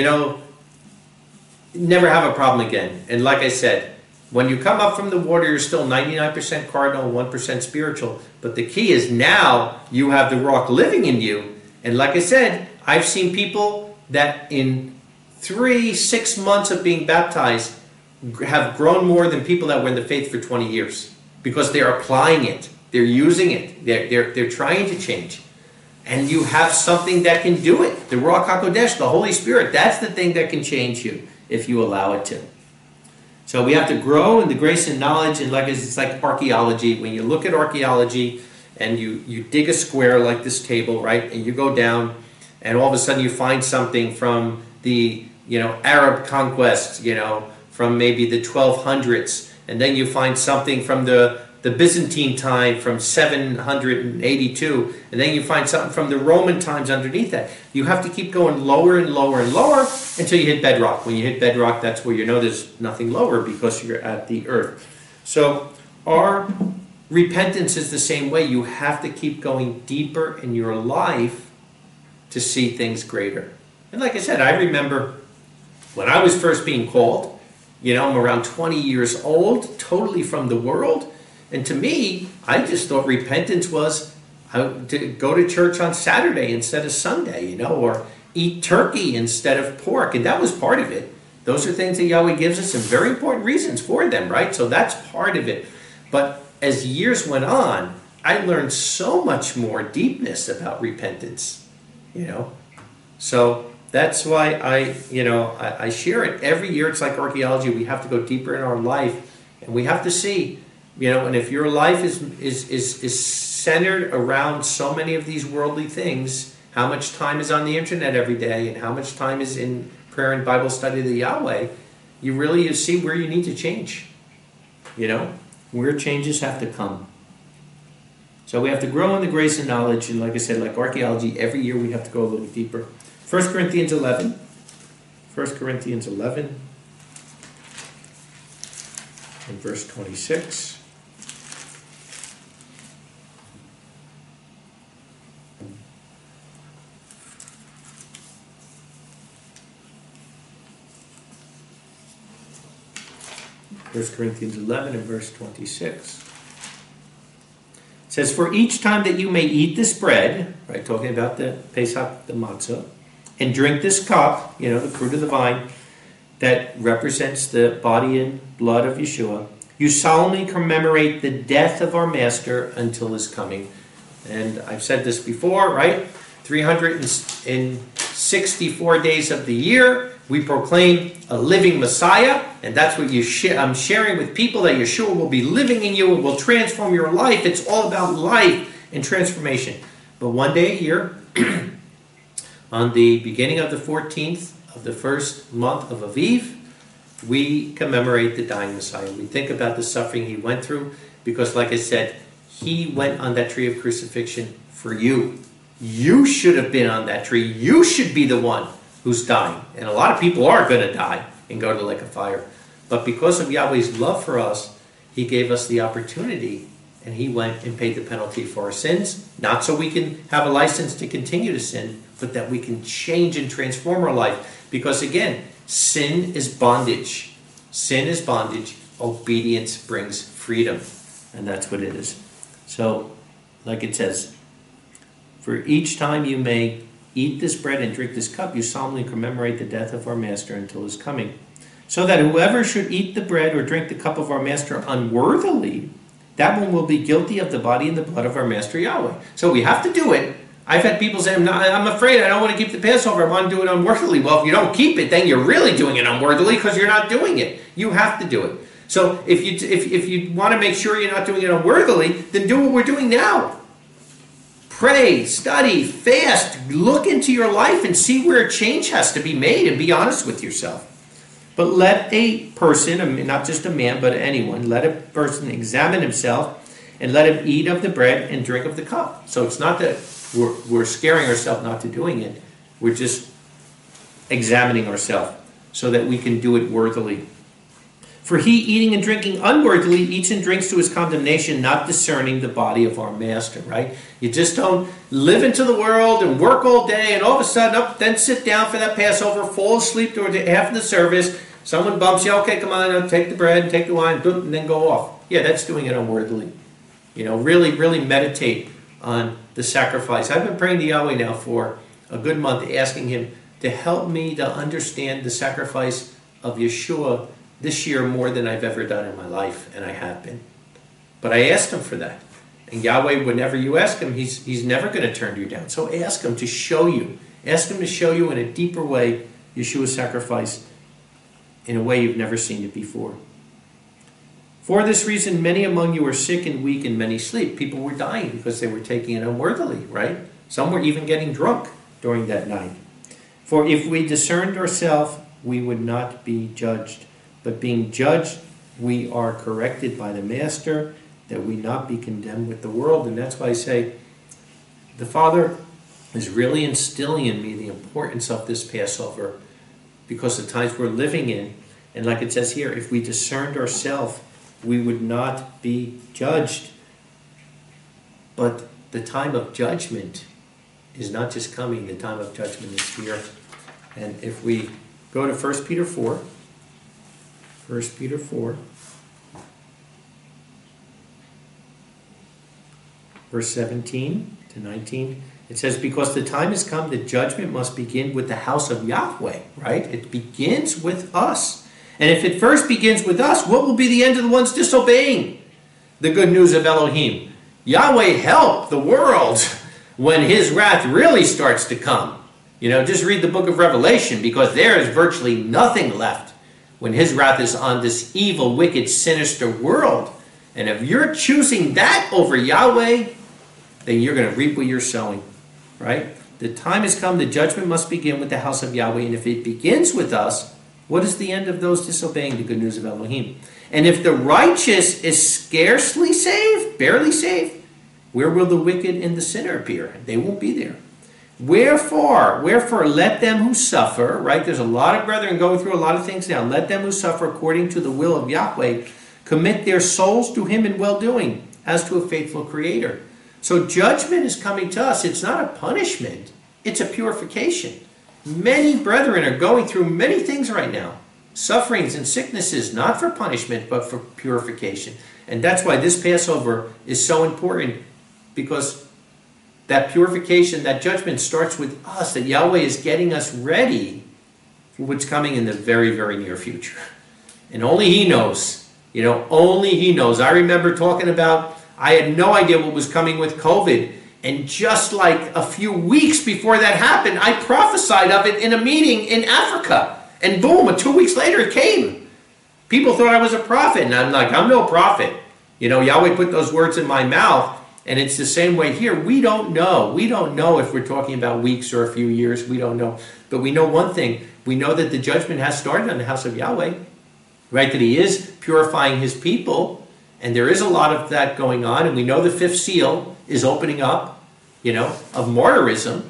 never have a problem again. And like I said, when you come up from the water, you're still 99% cardinal, 1% spiritual. But the key is now you have the rock living in you. And like I said, I've seen people that in 6 months of being baptized have grown more than people that were in the faith for 20 years. Because they're applying it. They're using it. They're trying to change. And you have something that can do it. The Ruach HaKodesh, the Holy Spirit, that's the thing that can change you if you allow it to. So we have to grow in the grace and knowledge, and it's like archaeology. When you look at archaeology and you dig a square like this table, right, and you go down, and all of a sudden you find something from the Arab conquest, from maybe the 1200s, and then you find something from the Byzantine time from 782, and then you find something from the Roman times underneath that. You have to keep going lower and lower and lower until you hit bedrock. When you hit bedrock, that's where you know there's nothing lower because you're at the earth. So our repentance is the same way. You have to keep going deeper in your life to see things greater. And like I said, I remember when I was first being called, I'm around 20 years old, totally from the world. And to me, I just thought repentance was to go to church on Saturday instead of Sunday, or eat turkey instead of pork. And that was part of it. Those are things that Yahweh gives us, and very important reasons for them, right? So that's part of it. But as years went on, I learned so much more deepness about repentance, So that's why I share it every year. It's like archaeology. We have to go deeper in our life, and we have to see, and if your life is centered around so many of these worldly things, how much time is on the internet every day, and how much time is in prayer and Bible study of the Yahweh, you see where you need to change, where changes have to come. So we have to grow in the grace and knowledge, and like I said, like archaeology, every year we have to go a little deeper. 1 Corinthians 11. 1 Corinthians 11 and verse 26. First Corinthians 11 and verse 26. It says, "For each time that you may eat this bread," right, talking about the Pesach, the matzah, "and drink this cup," the fruit of the vine, that represents the body and blood of Yeshua, "you solemnly commemorate the death of our Master until his coming." And I've said this before, right? 364 days of the year, we proclaim a living Messiah, and that's what I'm sharing with people, that Yeshua will be living in you and will transform your life. It's all about life and transformation. But one day a year, on the beginning of the 14th of the first month of Aviv, we commemorate the dying Messiah. We think about the suffering he went through, because like I said, he went on that tree of crucifixion for you. You should have been on that tree. You should be the one who's dying. And a lot of people are going to die and go to the lake of fire. But because of Yahweh's love for us, he gave us the opportunity, and he went and paid the penalty for our sins, not so we can have a license to continue to sin, but that we can change and transform our life. Because again, sin is bondage. Sin is bondage. Obedience brings freedom. And that's what it is. So, like it says, "For each time you may eat this bread and drink this cup, you solemnly commemorate the death of our Master until his coming. So that whoever should eat the bread or drink the cup of our Master unworthily, that one will be guilty of the body and the blood of our Master Yahweh." So we have to do it. I've had people say, I'm afraid, I don't want to keep the Passover, I want to do it unworthily. Well, if you don't keep it, then you're really doing it unworthily, because you're not doing it. You have to do it. So if you want to make sure you're not doing it unworthily, then do what we're doing now. Pray, study, fast, look into your life and see where a change has to be made and be honest with yourself. But let a person, not just a man, but anyone, let a person examine himself and let him eat of the bread and drink of the cup. So it's not that we're scaring ourselves not to doing it. We're just examining ourselves so that we can do it worthily. For he, eating and drinking unworthily, eats and drinks to his condemnation, not discerning the body of our master, right? You just don't live into the world and work all day and all of a sudden, then sit down for that Passover, fall asleep during half of the service. Someone bumps you, okay, come on, take the bread and take the wine, boom, and then go off. Yeah, that's doing it unworthily. Really, really meditate on the sacrifice. I've been praying to Yahweh now for a good month, asking him to help me to understand the sacrifice of Yeshua this year more than I've ever done in my life, and I have been. But I asked him for that. And Yahweh, whenever you ask him, he's never going to turn you down. So ask him to show you. Ask him to show you in a deeper way Yeshua's sacrifice in a way you've never seen it before. For this reason, many among you are sick and weak and many sleep. People were dying because they were taking it unworthily, right? Some were even getting drunk during that night. For if we discerned ourselves, we would not be judged. But being judged, we are corrected by the Master, that we not be condemned with the world. And that's why I say, the Father is really instilling in me the importance of this Passover, because the times we're living in, and like it says here, if we discerned ourselves, we would not be judged. But the time of judgment is not just coming, the time of judgment is here. And if we go to 1 Peter 4, 1 Peter 4, verse 17 to 19, it says, because the time has come that judgment must begin with the house of Yahweh, right? It begins with us. And if it first begins with us, what will be the end of the ones disobeying the good news of Elohim? Yahweh help the world when his wrath really starts to come. Just read the book of Revelation, because there is virtually nothing left when his wrath is on this evil, wicked, sinister world. And if you're choosing that over Yahweh, then you're going to reap what you're sowing, right? The time has come, the judgment must begin with the house of Yahweh. And if it begins with us, what is the end of those disobeying the good news of Elohim? And if the righteous is scarcely saved, barely saved, where will the wicked and the sinner appear? They won't be there. Wherefore, let them who suffer, right? There's a lot of brethren going through a lot of things now. Let them who suffer according to the will of Yahweh commit their souls to him in well-doing, as to a faithful creator. So judgment is coming to us. It's not a punishment. It's a purification. Many brethren are going through many things right now. Sufferings and sicknesses, not for punishment, but for purification. And that's why this Passover is so important, because that purification, that judgment starts with us, that Yahweh is getting us ready for what's coming in the very, very near future. And only he knows. Only he knows. I remember talking about, I had no idea what was coming with COVID. And just like a few weeks before that happened, I prophesied of it in a meeting in Africa. And boom, 2 weeks later it came. People thought I was a prophet. And I'm like, I'm no prophet. Yahweh put those words in my mouth. And it's the same way here. We don't know. We don't know if we're talking about weeks or a few years. We don't know. But we know one thing. We know that the judgment has started on the house of Yahweh. Right? That he is purifying his people. And there is a lot of that going on. And we know the fifth seal is opening up, of martyrism.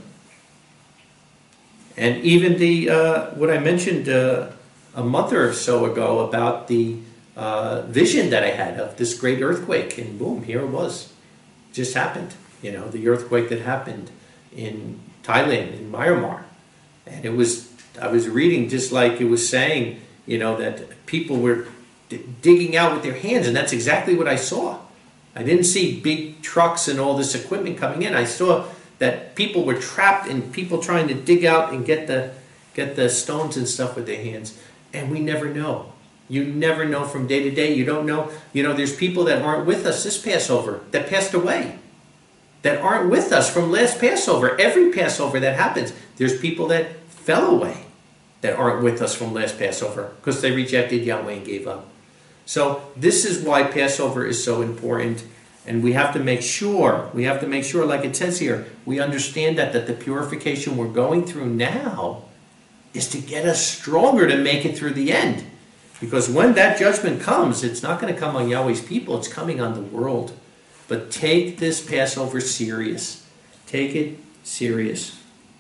And even the what I mentioned a month or so ago about the vision that I had of this great earthquake. And boom, here it was. Just happened, the earthquake that happened in Thailand, in Myanmar. And I was reading just like it was saying, that people were digging out with their hands, and that's exactly what I saw. I didn't see big trucks and all this equipment coming in. I saw that people were trapped and people trying to dig out and get the stones and stuff with their hands. And we never know. You never know from day to day. You don't know. There's people that aren't with us this Passover, that passed away, that aren't with us from last Passover. Every Passover that happens, there's people that fell away that aren't with us from last Passover because they rejected Yahweh and gave up. So this is why Passover is so important. And we have to make sure, like it says here, we understand that the purification we're going through now is to get us stronger to make it through the end. Because when that judgment comes, it's not going to come on Yahweh's people, it's coming on the world. But take this Passover serious. Take it serious.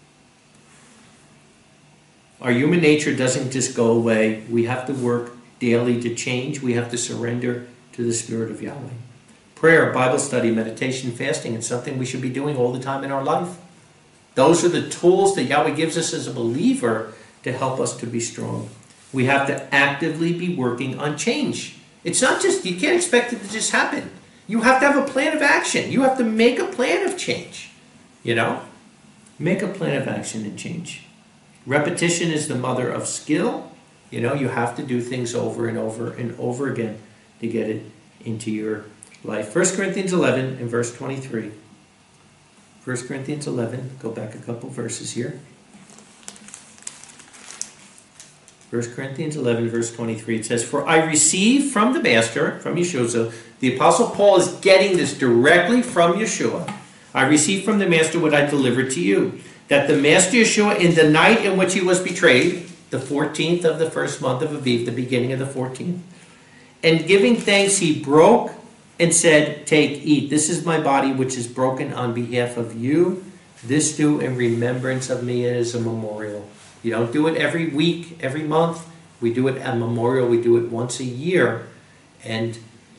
Our human nature doesn't just go away. We have to work daily to change. We have to surrender to the Spirit of Yahweh. Prayer, Bible study, meditation, fasting, it's something we should be doing all the time in our life. Those are the tools that Yahweh gives us as a believer to help us to be strong. We have to actively be working on change. It's not just, you can't expect it to just happen. You have to have a plan of action. You have to make a plan of change. Make a plan of action and change. Repetition is the mother of skill. You have to do things over and over and over again to get it into your life. 1 Corinthians 11 and verse 23. 1 Corinthians 11, go back a couple verses here. 1 Corinthians 11, verse 23, it says, "For I received from the Master," from Yeshua, so the Apostle Paul is getting this directly from Yeshua. "I received from the Master what I delivered to you, that the Master Yeshua, in the night in which he was betrayed," the 14th of the first month of Aviv, the beginning of the 14th, "and giving thanks, he broke and said, 'Take, eat. This is my body, which is broken on behalf of you. This do in remembrance of me.'" It is a memorial. You don't do it every week, every month. We do it at memorial. We do it once a year. And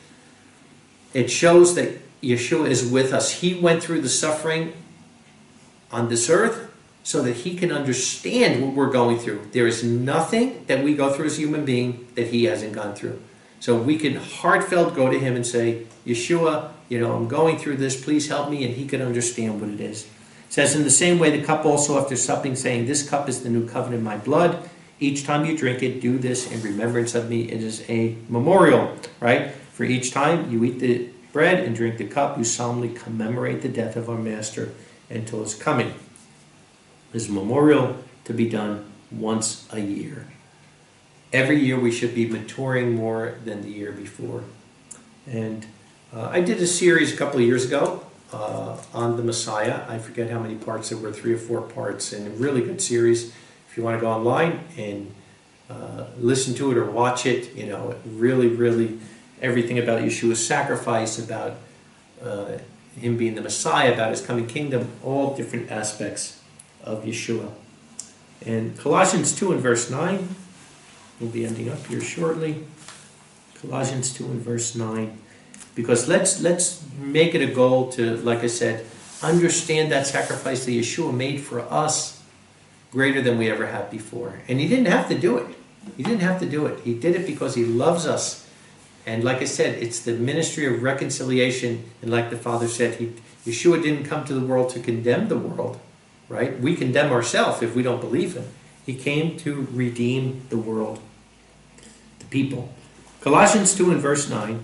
it shows that Yeshua is with us. He went through the suffering on this earth so that he can understand what we're going through. There is nothing that we go through as a human being that he hasn't gone through. So we can heartfelt go to him and say, "Yeshua, I'm going through this. Please help me." And he can understand what it is. It says, "In the same way, the cup also after supping, saying, 'This cup is the new covenant in my blood. Each time you drink it, do this in remembrance of me.'" It is a memorial, right? For each time you eat the bread and drink the cup, you solemnly commemorate the death of our Master until his coming. It is a memorial to be done once a year. Every year we should be maturing more than the year before. And I did a series a couple of years ago on the Messiah. I forget how many parts there were, 3 or 4 parts, and a really good series. If you want to go online and listen to it or watch it, really everything about Yeshua's sacrifice, about him being the Messiah, about his coming kingdom, all different aspects of Yeshua. And Colossians 2 and verse 9, we'll be ending up here shortly. Colossians 2 and verse 9. Because let's make it a goal to, like I said, understand that sacrifice that Yeshua made for us greater than we ever had before. And he didn't have to do it. He didn't have to do it. He did it because he loves us. And like I said, it's the ministry of reconciliation. And like the Father said, Yeshua didn't come to the world to condemn the world, right? We condemn ourselves if we don't believe him. He came to redeem the world, the people. Colossians 2 and verse 9.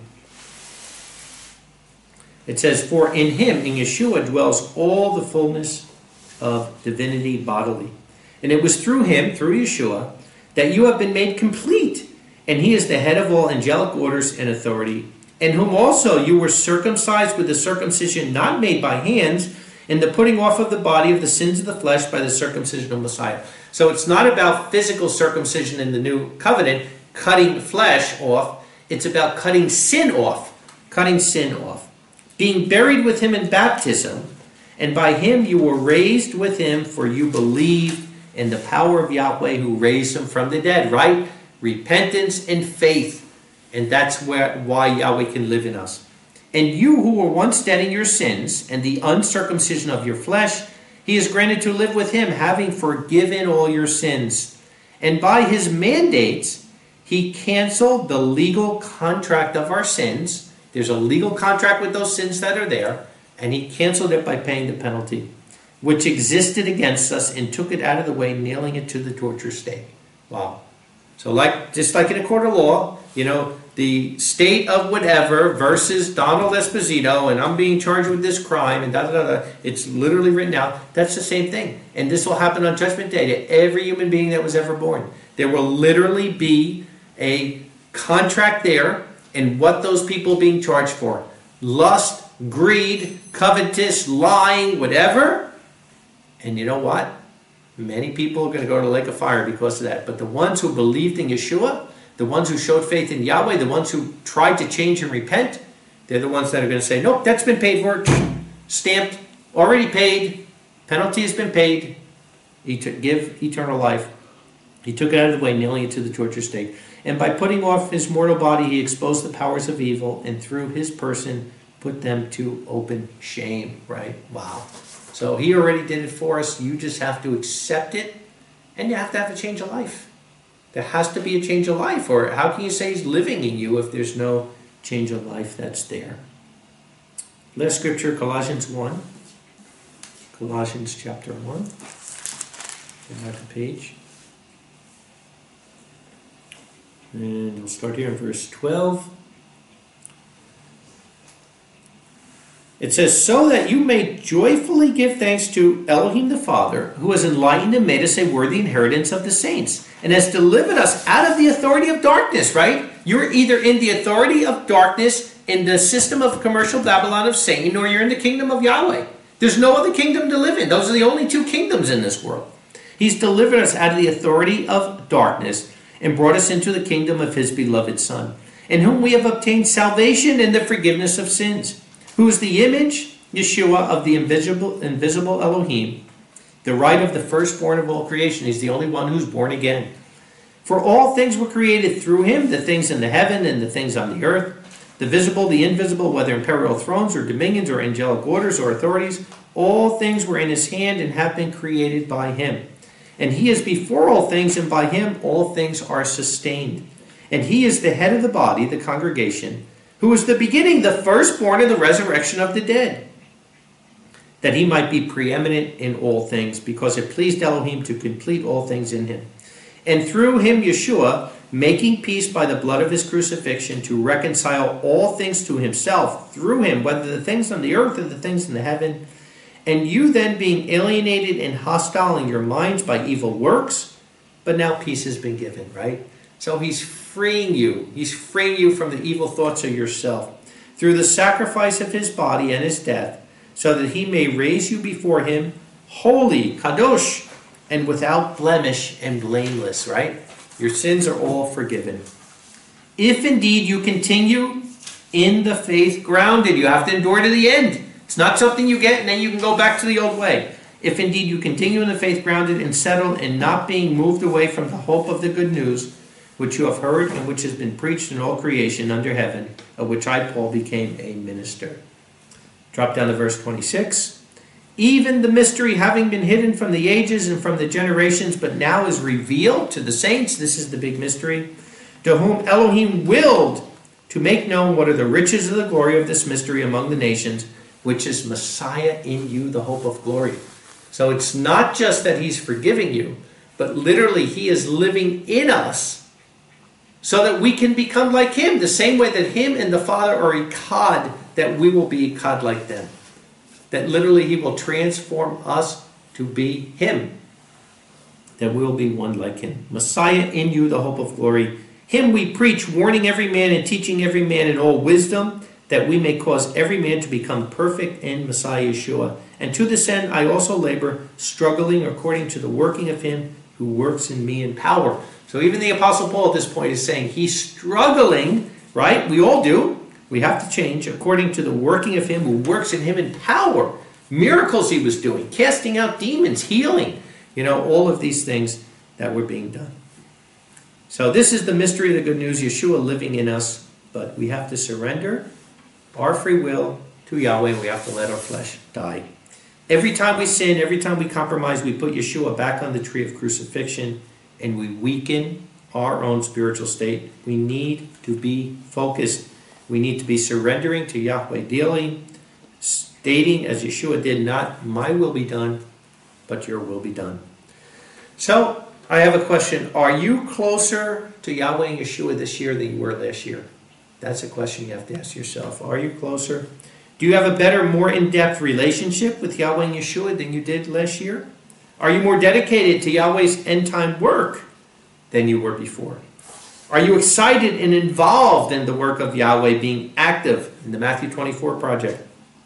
It says, "For in him, in Yeshua, dwells all the fullness of divinity bodily. And it was through him, through Yeshua, that you have been made complete. And he is the head of all angelic orders and authority, in whom also you were circumcised with the circumcision not made by hands, in the putting off of the body of the sins of the flesh by the circumcision of Messiah." So it's not about physical circumcision in the new covenant, cutting flesh off. It's about cutting sin off. Cutting sin off. "Being buried with him in baptism, and by him you were raised with him, for you believed in the power of Yahweh who raised him from the dead," right? Repentance and faith. And that's why Yahweh can live in us. "And you who were once dead in your sins and the uncircumcision of your flesh, he is granted to live with him, having forgiven all your sins. And by his mandates, he canceled the legal contract of our sins." There's a legal contract with those sins that are there, and he canceled it by paying the penalty, "which existed against us, and took it out of the way, nailing it to the torture stake." Wow. So just like in a court of law, the state of whatever versus Donald Esposito, and I'm being charged with this crime, and da-da-da-da. It's literally written out. That's the same thing. And this will happen on Judgment Day to every human being that was ever born. There will literally be a contract there, and what those people being charged for. Lust, greed, covetous, lying, whatever. And you know what? Many people are going to go to the lake of fire because of that. But the ones who believed in Yeshua, the ones who showed faith in Yahweh, the ones who tried to change and repent, they're the ones that are going to say, nope, that's been paid for, stamped, already paid, penalty has been paid, give eternal life. He took it out of the way, nailing it to the torture stake. And by putting off his mortal body, he exposed the powers of evil, and through his person put them to open shame, right? Wow. So he already did it for us. You just have to accept it, and you have to have a change of life. There has to be a change of life, or how can you say he's living in you if there's no change of life that's there? Last scripture, Colossians 1. Colossians chapter 1. Turn back the page. And we'll start here in verse 12. It says, so that you may joyfully give thanks to Elohim the Father, who has enlightened and made us a worthy inheritance of the saints, and has delivered us out of the authority of darkness, right? You're either in the authority of darkness, in the system of commercial Babylon of Satan, or you're in the kingdom of Yahweh. There's no other kingdom to live in. Those are the only two kingdoms in this world. He's delivered us out of the authority of darkness and brought us into the kingdom of his beloved Son, in whom we have obtained salvation and the forgiveness of sins, who is the image, Yeshua, of the invisible Elohim, the right of the firstborn of all creation. He's the only one who's born again. For all things were created through him, the things in the heaven and the things on the earth, the visible, the invisible, whether imperial thrones or dominions or angelic orders or authorities, all things were in his hand and have been created by him. And he is before all things, and by him all things are sustained. And he is the head of the body, the congregation, who is the beginning, the firstborn of the resurrection of the dead, that he might be preeminent in all things, because it pleased Elohim to complete all things in him. And through him, Yeshua, making peace by the blood of his crucifixion, to reconcile all things to himself through him, whether the things on the earth or the things in the heaven. And you then, being alienated and hostile in your minds by evil works, but now peace has been given, right? So he's freeing you. He's freeing you from the evil thoughts of yourself through the sacrifice of his body and his death, so that he may raise you before him holy, kadosh, and without blemish and blameless, right? Your sins are all forgiven. If indeed you continue in the faith grounded, you have to endure to the end. It's not something you get and then you can go back to the old way. If indeed you continue in the faith grounded and settled, and not being moved away from the hope of the good news, which you have heard and which has been preached in all creation under heaven, of which I, Paul, became a minister. Drop down to verse 26. Even the mystery having been hidden from the ages and from the generations, but now is revealed to the saints. This is the big mystery. To whom Elohim willed to make known what are the riches of the glory of this mystery among the nations, which is Messiah in you, the hope of glory. So it's not just that he's forgiving you, but literally he is living in us, so that we can become like him, the same way that him and the Father are Echad, that we will be Echad like them. That literally he will transform us to be him, that we will be one like him. Messiah in you, the hope of glory. Him we preach, warning every man and teaching every man in all wisdom, that we may cause every man to become perfect in Messiah Yeshua. And to this end I also labor, struggling according to the working of him who works in me in power. So even the Apostle Paul at this point is saying he's struggling, right? We all do. We have to change according to the working of him who works in him in power. Miracles he was doing, casting out demons, healing, all of these things that were being done. So this is the mystery of the good news, Yeshua living in us, but we have to surrender our free will to Yahweh. We have to let our flesh die. Every time we sin, every time we compromise, we put Yeshua back on the tree of crucifixion, and we weaken our own spiritual state. We need to be focused. We need to be surrendering to Yahweh daily, stating as Yeshua did, not my will be done, but your will be done. So I have a question. Are you closer to Yahweh and Yeshua this year than you were last year? That's a question you have to ask yourself. Are you closer? Do you have a better, more in-depth relationship with Yahweh and Yeshua than you did last year? Are you more dedicated to Yahweh's end-time work than you were before? Are you excited and involved in the work of Yahweh, being active in the Matthew 24 project?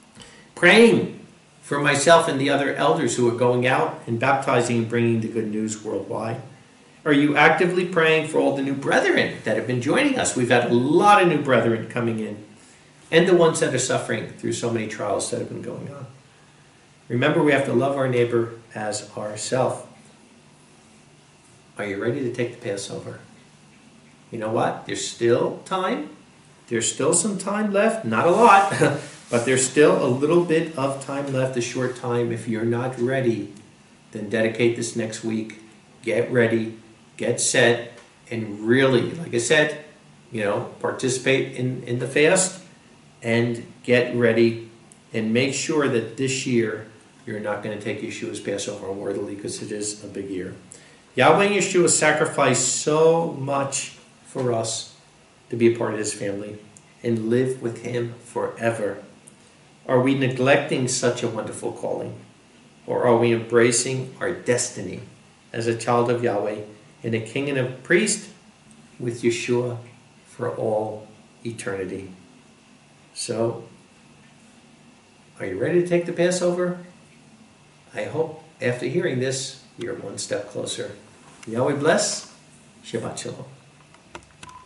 praying for myself and the other elders who are going out and baptizing and bringing the good news worldwide? Are you actively praying for all the new brethren that have been joining us? We've had a lot of new brethren coming in, and the ones that are suffering through so many trials that have been going on. Remember, we have to love our neighbor as ourselves. Are you ready to take the Passover? You know what? There's still time. There's still some time left. Not a lot, but there's still a little bit of time left, a short time. If you're not ready, then dedicate this next week. Get ready, get set, and really, like I said, participate in the fast and get ready and make sure that this year you're not going to take Yeshua's Passover unworthily, because it is a big year. Yahweh and Yeshua sacrificed so much for us to be a part of his family and live with him forever. Are we neglecting such a wonderful calling? Or are we embracing our destiny as a child of Yahweh and a king and a priest with Yeshua for all eternity? So, are you ready to take the Passover? I hope after hearing this, you're one step closer. Yahweh bless. Shabbat Shalom.